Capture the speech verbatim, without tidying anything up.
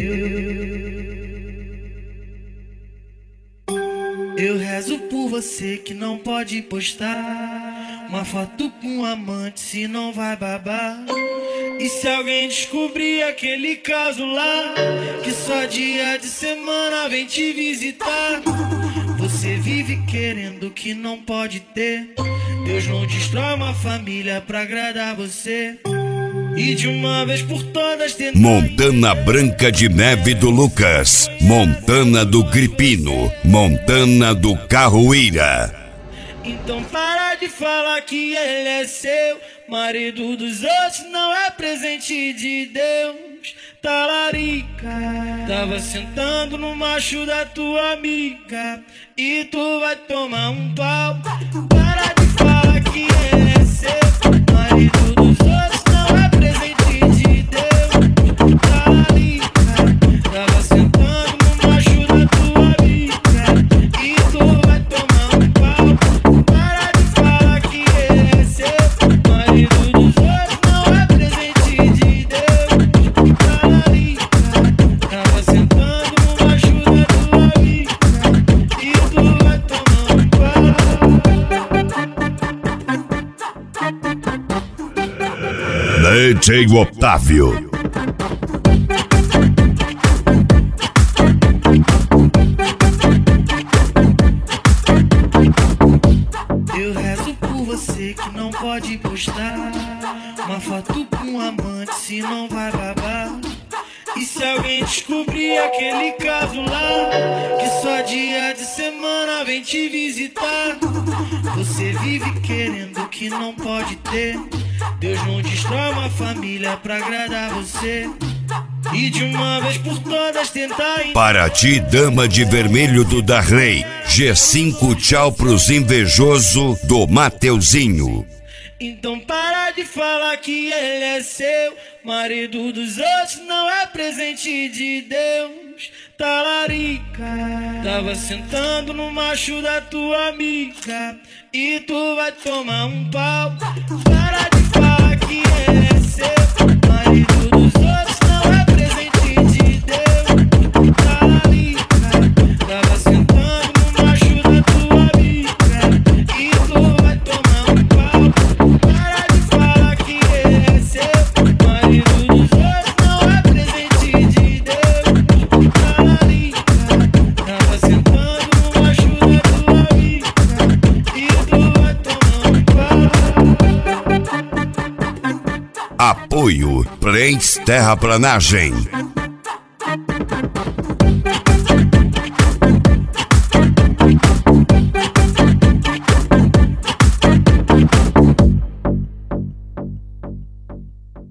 Eu rezo por você que não pode postar uma foto com um amante, se não vai babar. E se alguém descobrir aquele caso lá, que só dia de semana vem te visitar. Você vive querendo que não pode ter. Deus não destrói uma família pra agradar você. E de uma vez por todas tentar. Montana Branca de Neve do Lucas, Montana do Gripino, Montana do Carroíra. Então para de falar que ele é seu, marido dos outros não é presente de Deus. Talarica, tava sentando no macho da tua amiga e tu vai tomar um pau. Para de falar que ele é seu, marido dos outros não é presente de Deus. Talarica, tava sentando no macho da tua amiga e tu vai tomar um pau. Para de falar que ele é seu, marido dos outros não é presente de Deus. Talarica, tava sentando no macho da tua amiga e tu vai tomar um pau. D J Otávio. Eu rezo por você que não pode postar uma foto com um amante, se não vai babar. E se alguém descobrir aquele caso lá, que só dia de semana vem te visitar. Você vive querendo que não pode ter. Deus não destrói uma família pra agradar você. E de uma vez por todas tentar. Para ti, dama de vermelho do Darley, G cinco tchau pros invejoso do Mateuzinho. Então para de falar que ele é seu, marido dos outros não é presente de Deus. Talarica, tava sentando no macho da tua amiga e tu vai tomar um pau. Para de falar que ele é seu, marido dos outros não é presente de Deus. Talarica, tava sentando no macho da tua amiga e tu vai tomar um pau. Para de falar que ele é seu, marido dos outros não é presente de Deus. Talarica, tava sentando no macho da tua amiga e tu vai tomar um pau. Apoio Plains Terraplanagem.